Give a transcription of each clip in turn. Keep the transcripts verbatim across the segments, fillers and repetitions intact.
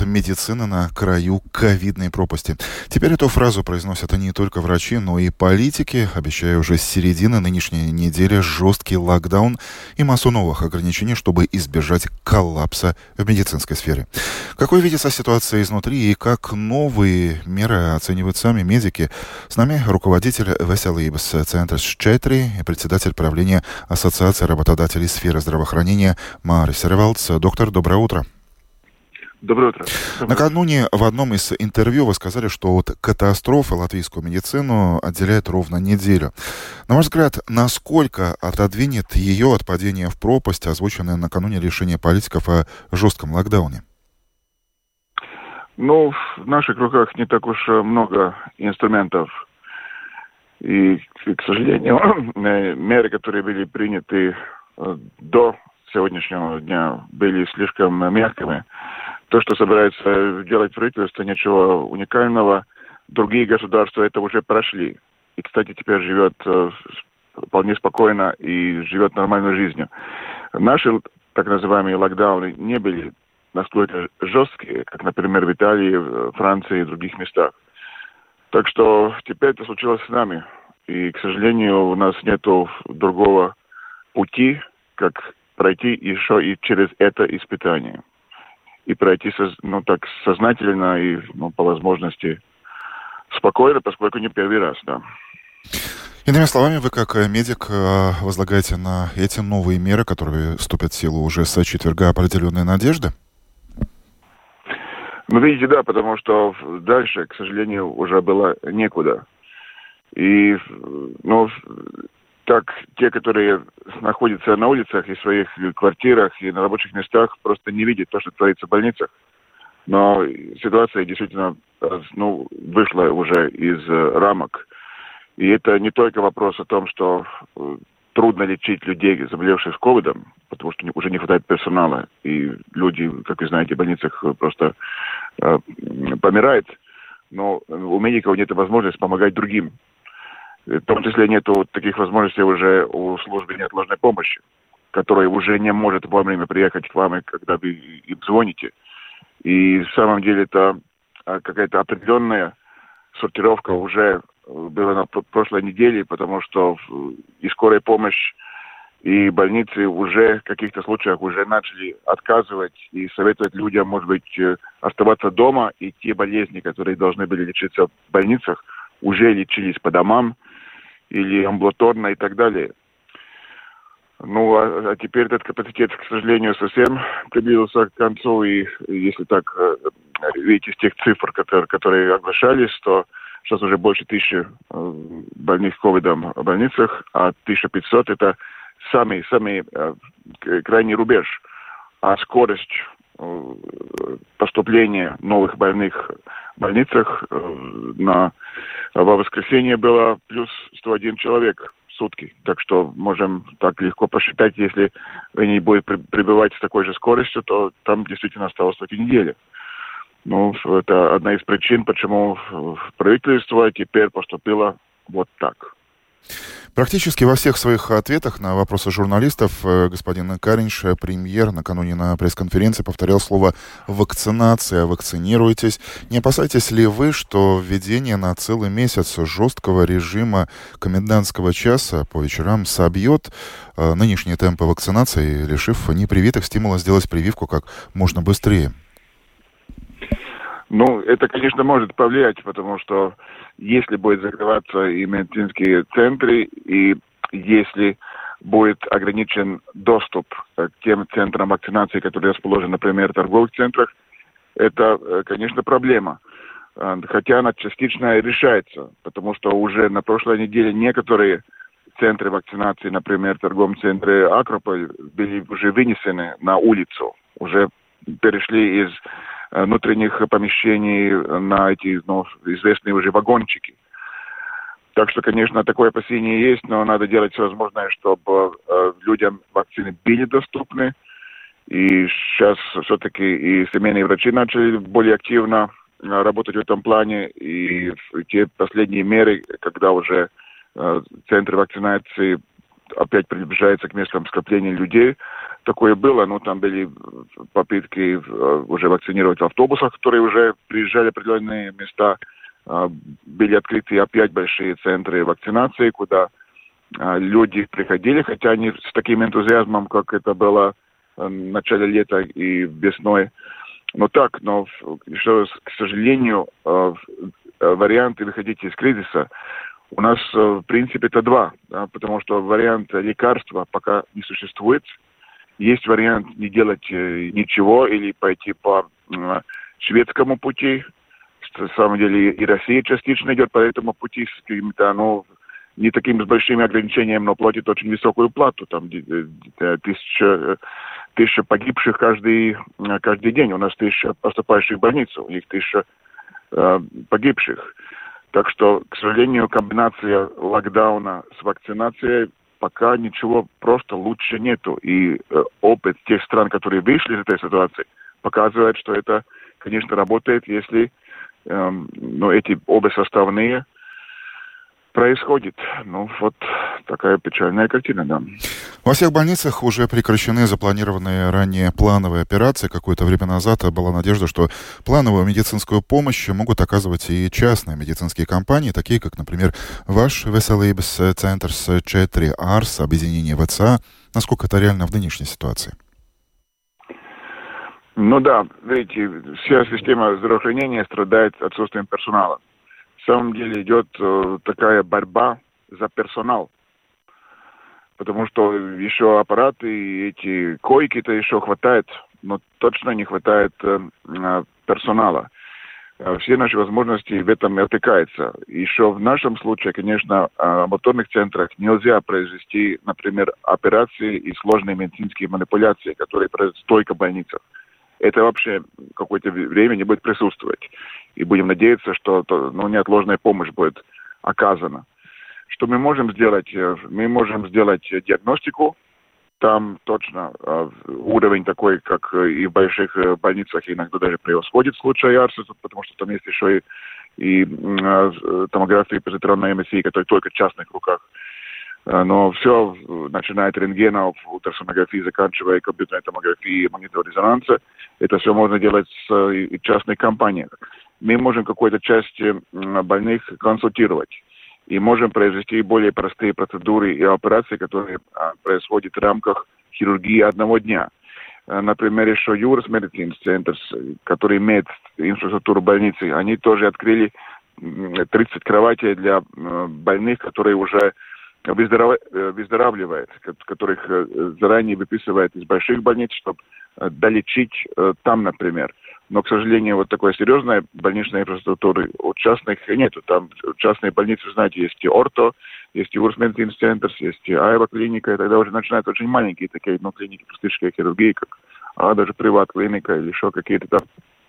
медицина на краю ковидной пропасти. Теперь эту фразу произносят не только врачи, но и политики, обещая уже с середины нынешней недели жесткий локдаун и массу новых ограничений, чтобы избежать коллапса в медицинской сфере. Какой видится ситуация изнутри и как новые меры оценивают сами медики? С нами руководитель Веселības центра четыре и председатель правления Ассоциации работодателей сферы здравоохранения Мārис Ревалds. Доктор, доброе утро. Доброе утро. Накануне в одном из интервью вы сказали, что от катастрофы латвийскую медицину отделяет ровно неделю. На ваш взгляд, насколько отодвинет ее от падения в пропасть, озвученное накануне решение политиков о жестком локдауне? Ну, в наших руках не так уж много инструментов. И, к сожалению, меры, которые были приняты до сегодняшнего дня, были слишком мягкими. То, что собирается делать правительство, ничего уникального. Другие государства это уже прошли. И, кстати, теперь живет э, вполне спокойно и живет нормальной жизнью. Наши так называемые локдауны не были настолько жесткие, как, например, в Италии, Франции и других местах. Так что теперь это случилось с нами. И, к сожалению, у нас нет другого пути, как пройти еще и через это испытание. И пройти, ну, так, сознательно и, ну, по возможности спокойно, поскольку не первый раз, да. Иными словами, вы как медик возлагаете на эти новые меры, которые вступят в силу уже с четверга, определенные надежды? Ну, видите, да, потому что дальше, к сожалению, уже было некуда. И, ну, так те, которые находятся на улицах и в своих квартирах и на рабочих местах, просто не видят то, что творится в больницах. Но ситуация действительно, ну, вышла уже из рамок. И это не только вопрос о том, что трудно лечить людей, заболевших ковидом, потому что уже не хватает персонала. И люди, как вы знаете, в больницах просто э, помирают. Но у медиков нет возможности помогать другим. В том числе нет таких возможностей уже у службы неотложной помощи, которая уже не может вовремя приехать к вам, когда вы им звоните. И в самом деле это какая-то определенная сортировка уже была на прошлой неделе, потому что и скорая помощь, и больницы уже в каких-то случаях уже начали отказывать и советовать людям, может быть, оставаться дома, и те болезни, которые должны были лечиться в больницах, уже лечились по домам или амбулаторно и так далее. Ну, а, а теперь этот капацитет, к сожалению, совсем приблизился к концу, и если так видите из тех цифр, которые, которые оглашались, то сейчас уже больше тысячи больных ковидом в больницах, а тысяча пятьсот это самый, самый крайний рубеж. А скорость поступления новых больных в больницах на, во воскресенье было плюс сто один человек в сутки. Так что можем так легко посчитать, если они будут прибывать с такой же скоростью, то там действительно осталось только неделя. Ну, это одна из причин, почему правительство теперь поступило вот так. Практически во всех своих ответах на вопросы журналистов господин Каринш, премьер, накануне на пресс-конференции повторял слово «вакцинация», «вакцинируйтесь». Не опасаетесь ли вы, что введение на целый месяц жесткого режима комендантского часа по вечерам собьет э, нынешние темпы вакцинации, лишив непривитых стимула сделать прививку как можно быстрее? Ну, это, конечно, может повлиять, потому что если будет закрываться и медицинские центры, и если будет ограничен доступ к тем центрам вакцинации, которые расположены, например, в торговых центрах, это, конечно, проблема. Хотя она частично решается, потому что уже на прошлой неделе некоторые центры вакцинации, например, в торговом центре Акрополь, были уже вынесены на улицу, уже перешли из внутренних помещений на эти, ну, известные уже вагончики. Так что, конечно, такое опасение есть, но надо делать все возможное, чтобы э, людям вакцины были доступны. И сейчас все-таки и семейные врачи начали более активно работать в этом плане. И те последние меры, когда уже э, центры вакцинации опять приближается к местам скопления людей. Такое было, но там были попытки уже вакцинировать в автобусах, которые уже приезжали в определенные места. Были открыты опять большие центры вакцинации, куда люди приходили, хотя не с таким энтузиазмом, как это было в начале лета и весной. Но так, но, еще раз, к сожалению, варианты выходить из кризиса у нас, в принципе, это два, да, потому что вариант лекарства пока не существует. Есть вариант не делать ничего или пойти по шведскому пути. На самом деле и Россия частично идет по этому пути с какими-то, ну, не такими с большими ограничениями, но платит очень высокую плату. Там тысяча, тысяча погибших каждый, каждый день. У нас тысяча поступающих в больницу, у них тысяча э, погибших. Так что, к сожалению, комбинация локдауна с вакцинацией пока ничего просто лучше нету. И э, опыт тех стран, которые вышли из этой ситуации, показывает, что это, конечно, работает, если э, ну, эти обе составные происходит. Ну, вот такая печальная картина, да. Во всех больницах уже прекращены запланированные ранее плановые операции. Какое-то время назад была надежда, что плановую медицинскую помощь могут оказывать и частные медицинские компании, такие как, например, ваш Veselības centrs четыре Арс, объединение ВЦА. Насколько это реально в нынешней ситуации? Ну да, видите, вся система здравоохранения страдает отсутствием персонала. На самом деле идет э, такая борьба за персонал. Потому что еще аппараты и эти койки-то еще хватает, но точно не хватает э, персонала. Все наши возможности в этом отвлекаются. Еще в нашем случае, конечно, в амбулаторных центрах нельзя произвести, например, операции и сложные медицинские манипуляции, которые производят только в больницах. Это вообще какое-то время не будет присутствовать. И будем надеяться, что ну, неотложная помощь будет оказана. Что мы можем сделать? Мы можем сделать диагностику. Там точно э, уровень такой, как и в больших э, больницах, иногда даже превосходит случай Арса, потому что там есть еще и, и э, томография и позитронная МСИ, которая только в частных руках. Э, но все, начиная от рентгена, ультрасонографии, заканчивая компьютерной томографией, магнитного резонанса, это все можно делать с э, частной компанией. Мы можем какую-то часть э, больных консультировать. И можем произвести более простые процедуры и операции, которые а, происходят в рамках хирургии одного дня. А, например, еще Юрас Медицинс Центр, который имеет инфраструктуру больницы, они тоже открыли тридцать кроватей для а, больных, которые уже выздоров... выздоравливают, которых заранее выписывают из больших больниц, чтобы долечить а, там, например. Но, к сожалению, вот такой серьезной больничной инфраструктуры у частных нету. Там частные больницы, знаете, есть и Орто, есть и Юрас Медицинс Центр, есть и Айва клиника, и тогда уже начинаются очень маленькие такие, ну, клиники пластической хирургии, как а, даже приват-клиника или еще какие-то там.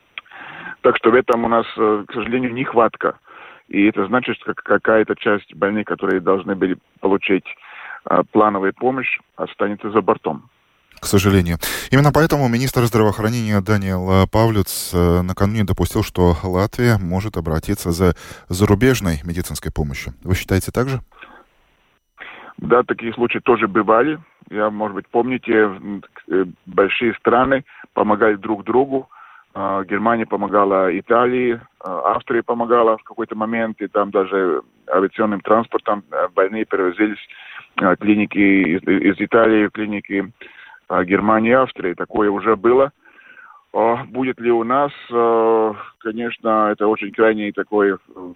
Так что в этом у нас, к сожалению, нехватка. И это значит, что какая-то часть больных, которые должны были получить а, плановую помощь, останется за бортом. К сожалению. Именно поэтому министр здравоохранения Даниэл Павлюц накануне допустил, что Латвия может обратиться за зарубежной медицинской помощью. Вы считаете так же? Да, такие случаи тоже бывали. Я, может быть, помните, большие страны помогали друг другу. Германия помогала Италии, Австрия помогала в какой-то момент, и там даже авиационным транспортом больные перевозились клиники из, из Италии, клиники Германии и Австрии. Такое уже было. Будет ли у нас? Конечно, это очень крайний такой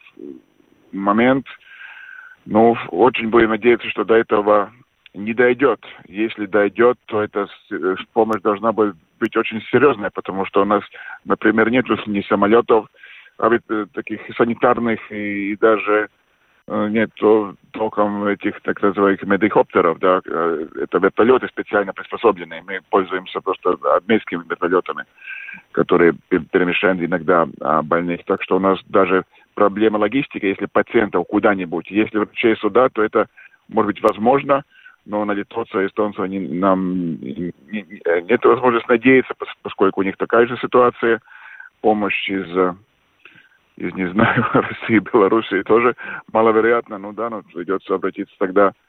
момент. Но очень будем надеяться, что до этого не дойдет. Если дойдет, то эта помощь должна быть очень серьезная, потому что у нас, например, нет ни самолетов, а ведь таких санитарных и даже нет толком этих так называемых медикоптеров, да, это вертолеты специально приспособленные. Мы пользуемся просто армейскими вертолетами, которые перемещают иногда больных. Так что у нас даже проблема логистики, если пациентов куда-нибудь, если врачей сюда, то это может быть возможно, но на литовцев и эстонцев они, нам не, нет возможности надеяться, поскольку у них такая же ситуация. Помощь из из, не знаю, России, Белоруссии тоже маловероятно, ну да, но придется обратиться тогда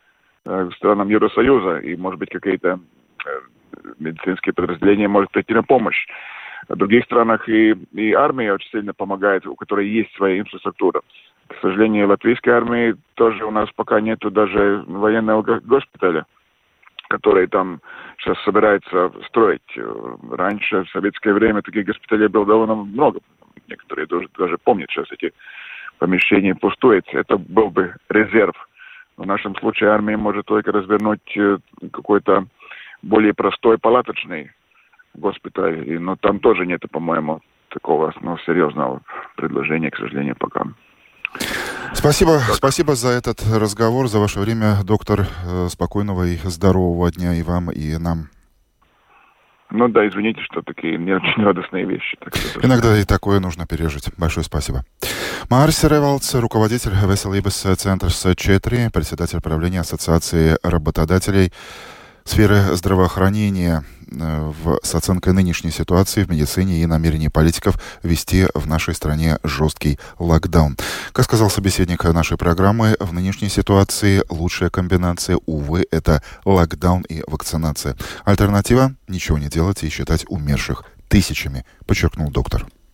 странам Евросоюза, и, может быть, какие-то медицинские подразделения могут прийти на помощь. В других странах и, и армия очень сильно помогает, у которой есть своя инфраструктура. К сожалению, латвийской армии тоже у нас пока нету даже военного госпиталя, который там сейчас собирается строить. Раньше, в советское время, таких госпиталей было довольно много. Некоторые даже, даже помнят, сейчас эти помещения пустуют. Это был бы резерв. В нашем случае армия может только развернуть какой-то более простой палаточный госпиталь. Но там тоже нет, по-моему, такого ну, серьезного предложения, к сожалению, пока. Спасибо, спасибо за этот разговор, за ваше время, доктор. Спокойного и здорового дня и вам, и нам. Ну да, извините, что такие не очень радостные вещи. Так что... Иногда и такое нужно пережить. Большое спасибо. Маарис Ревалдс, руководитель Веселības центра четыре, председатель правления Ассоциации работодателей сферы здравоохранения в, с оценкой нынешней ситуации в медицине и намерений политиков ввести в нашей стране жесткий локдаун. Как сказал собеседник нашей программы, в нынешней ситуации лучшая комбинация, увы, это локдаун и вакцинация. Альтернатива – ничего не делать и считать умерших тысячами, подчеркнул доктор.